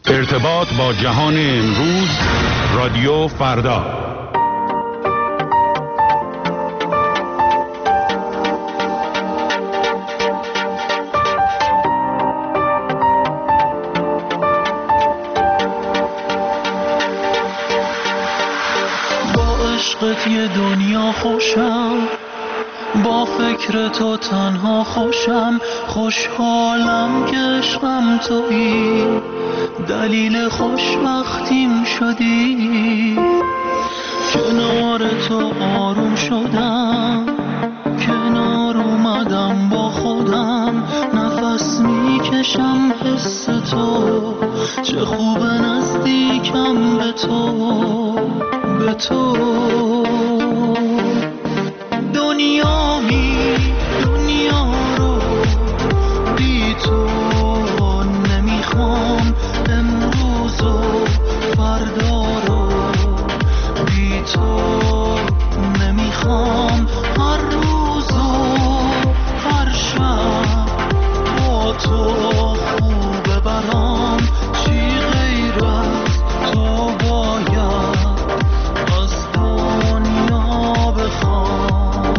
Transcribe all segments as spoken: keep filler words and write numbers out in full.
ارتباط با جهان امروز، رادیو فردا. با عشقت یه دنیا خوشم، با فکر تو تنها خوشم، خوشحالم که عشقم تویی، دلیل خوشبختیم شدی. کنار تو آروم شدم، کنار اومدم با خودم، نفس میکشم حس تو، چه خوب نزدیکم به تو، به تو. دنیا می دنیا رو بی تو نمیخوام، امروز و فردا رو بی تو نمیخوام، هر روز و هر شب با تو خوبه برام، چی غیر از تو باید از دنیا بخوام.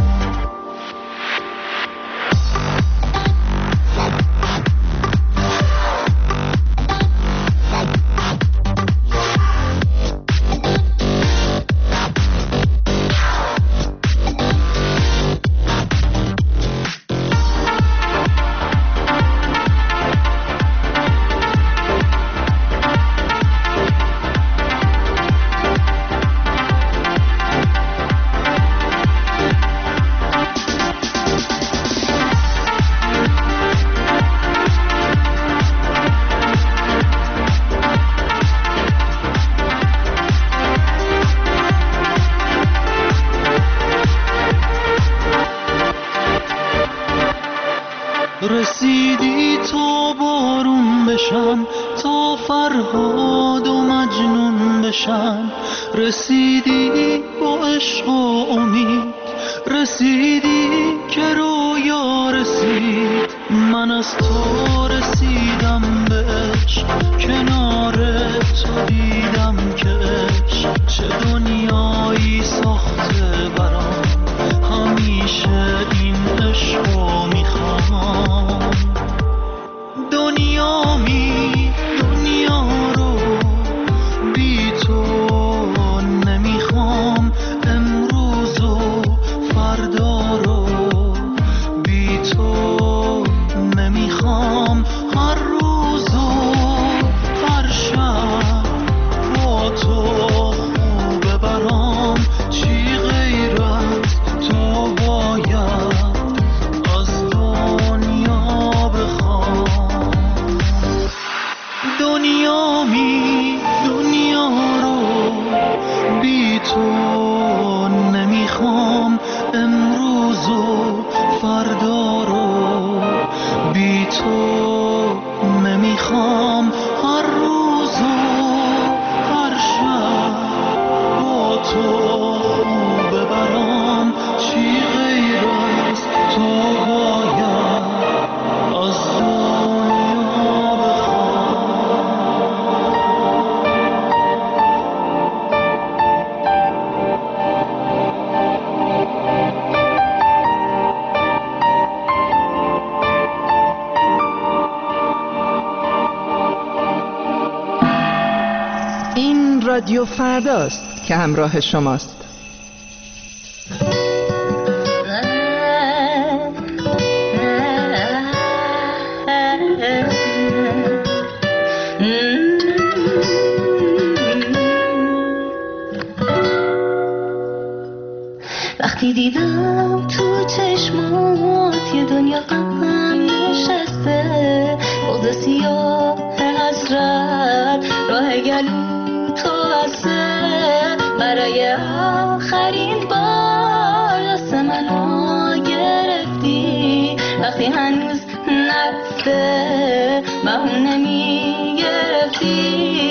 رسیدی تا بارون بشم، تا فرهاد و مجنون بشم، رسیدی با عشق و امید، رسیدی که رویا رسید، من از تو رسیدم به عشق، کنار تو دیدم که عشق چه دنیایی ساخته برام، همیشه این عشقو میخوام. دنیا می دنیا رو بی تو نمیخوام، امروز و فردا رو بی تو نمیخوام، هر روز و هر شب با تو خوبه برام، چی غیر از تو باید از دنیا بخوام. دنیا می دنیا رو بی تو نمیخوام، امروز و فردا رو بی تو نمیخوام، هر روز و هر شب با تو خوبه برام، چی غیر از تو باید از دنیا بخوام. این رادیو فرداست که همراه شماست. وقتی دیدم تو چشمات یه دنیا غم نشسته، بغض سیاه حسرت راه گلو تو بسته، برای آخرین بار دست منو گرفتی، وقتی هنوز نرفته بهونه میگرفتی.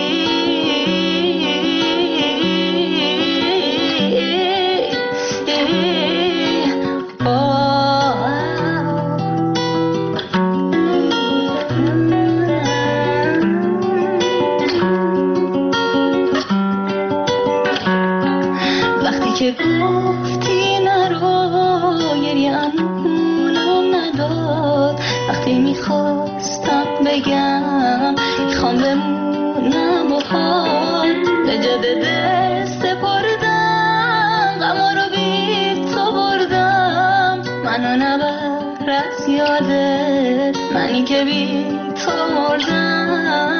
بگم میخوام بمونم با حال به جاده دل سپردم غما رو بی تو بردم منو نبر از یادت منی که بی تو مردم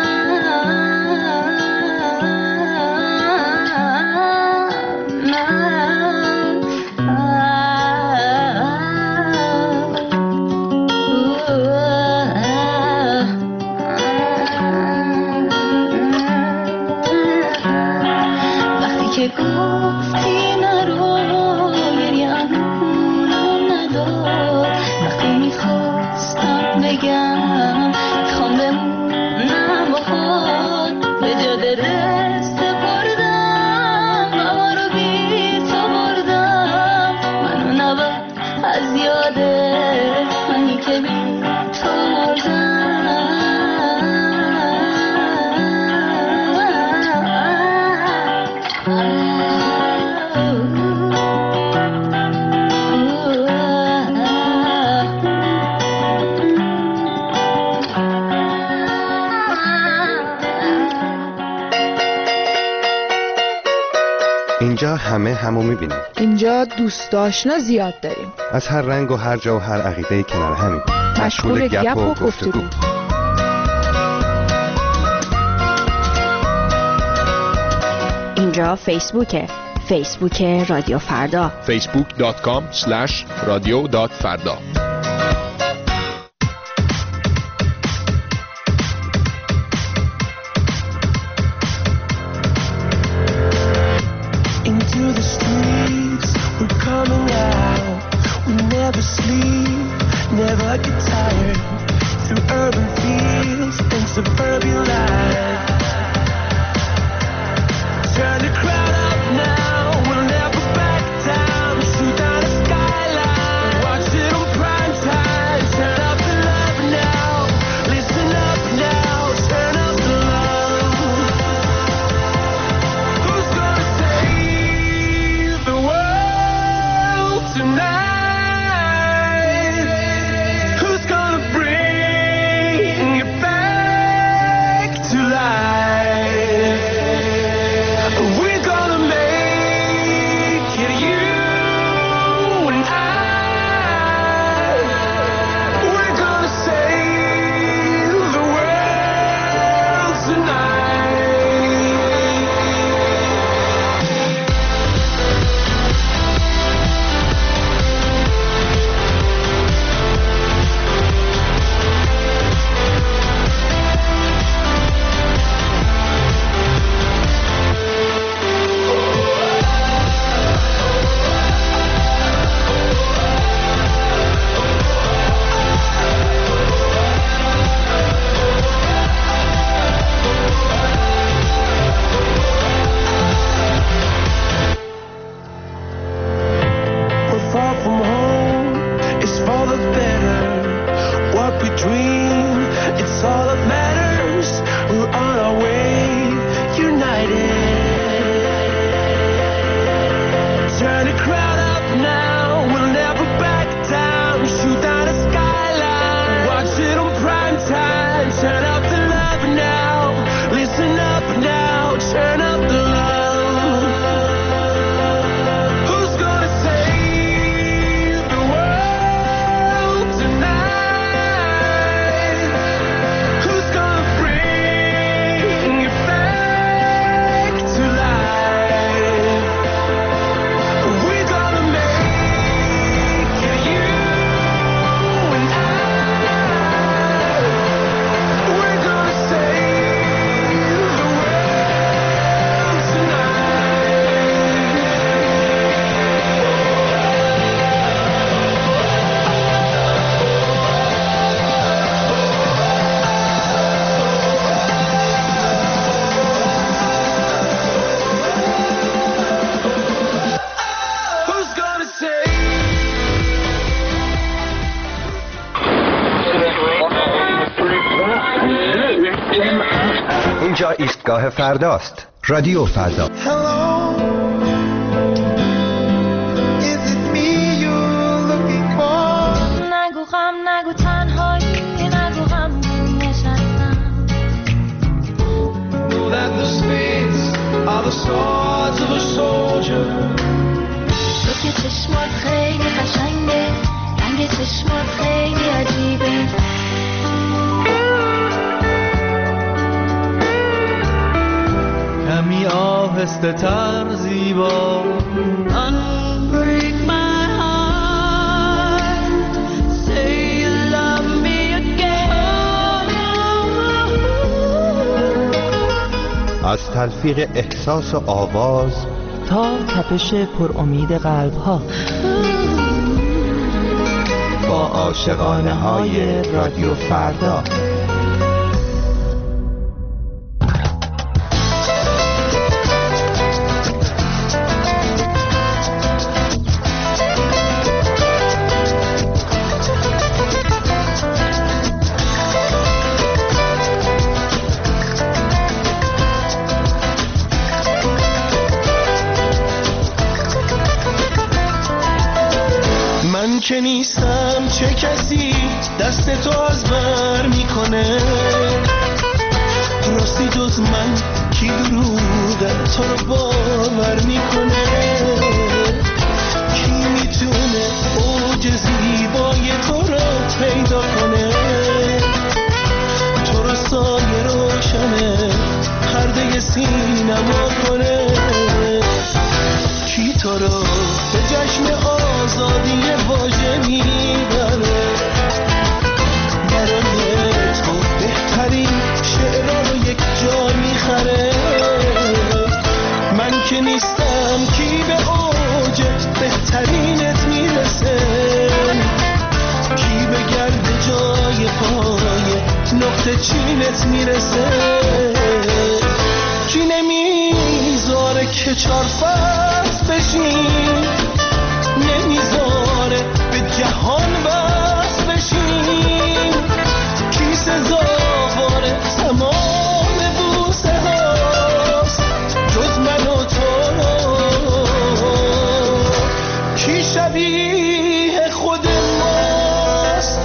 که گفتی نرو گریه امونم ندار وقتی میخواستم بگم میخوام بمونم با خود به جاده دل سپردم غما رو بی تو بردم منو نبر از یادت منی که بی تو مردم اینجا همه همو میبینیم. اینجا دوست آشنا زیاد داریم. از هر رنگ و هر جا و هر عقیده کنار همیم. مشغول گپ و گفتگو. اینجا فیسبوکه. فیسبوک رادیو فردا. فیسبوک دات کام اسلش رادیو دات فردا. Into the streets, we're coming out. We never sleep, never get tired. Through urban fields and suburban life. Turn the crowd up now, we'll never back down. Shoot down the skyline, watch it on prime time. Turn up the love now, listen up now. Turn up the love. Who's gonna save the world tonight? Who's gonna bring it back to life? We're gonna make it, you and I. We're gonna save the world tonight. We're far from home, it's for the better. What we dream, it's all that matters. We're on our way, united. Turn the crowd up now, we'll never back down. Shoot down the skyline, watch it on prime time. Turn up the love now, listen up now. Turn up the love. Who's gonna save the world tonight? Who's gonna bring it back to life? We're gonna make it, you and I. We're gonna save the world tonight. Who's gonna save? اینجا ایستگاه فرداست. رادیو فردا. Hello, is it me you're looking for? نگو غم نگو تنهایی نگو غم نشستم آهسته تر زیبا. Unbreak my heart, say you love me again. از تلفیق احساس و آواز تا تپش پر امید قلب ها، با عاشقانه های رادیو فردا. من که نیستم چه کسی دست تو از بر میکنه، راستی جز من کی دروغه تو رو باور میکنه، کی میتونه اوج زیبای تو رو پیدا کنه، تو رو سایه روشنه پرده سینما کنه، کی تو رو به جشن آزادی واژه میبره، برای تو بهترین شعرها رو یک جا میخره. من که نیستم کی به اوج بهترینت میرسه، کی به گرد جای پای نقطه چینت میرسه، کی نمیذاره که چار فصل بشین، نمیذاره به جهان بس بشین، کی سزاوار تمام بوسه هاست جز من و تو، کی شبیه خود ماست.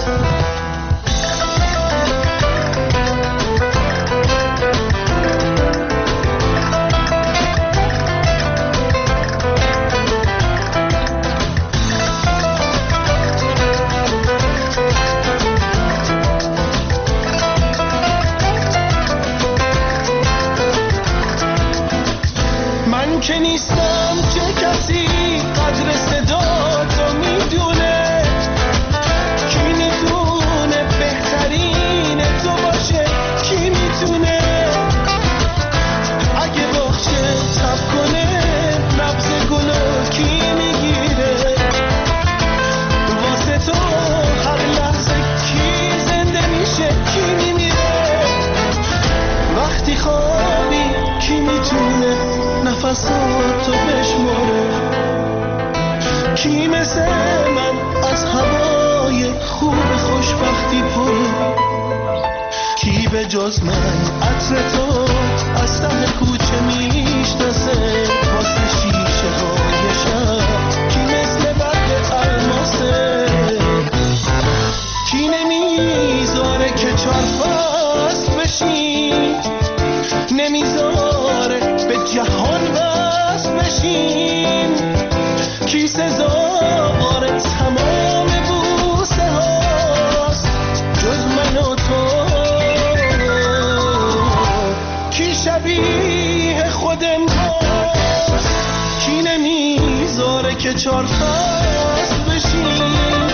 که نیستم چه کسی قدر صدا تو میدونه، کی میدونه بهترین تو باشه، کی میتونه اگه باشه تب کنه نبض گلو کی میگیره، واسه تو هر لحظه کی زنده میشه کی میمیره، وقتی خوابی کی میتونه نفساتو بشماره، کی مثل من از هوای خوب خوشبختی پره، کی به جز من عطر تو از ته کوچه میشناسه، واسه شیشه های شب کی مثل برق الماسه، کی نمیذاره که چار فصل بشین، نمیذاره به جهان بس بشین، کی سزاوار تمام بوسه هاست جز من و تو، کی شبیه خود ماست، کی نمیذاره که چار فصل بشین،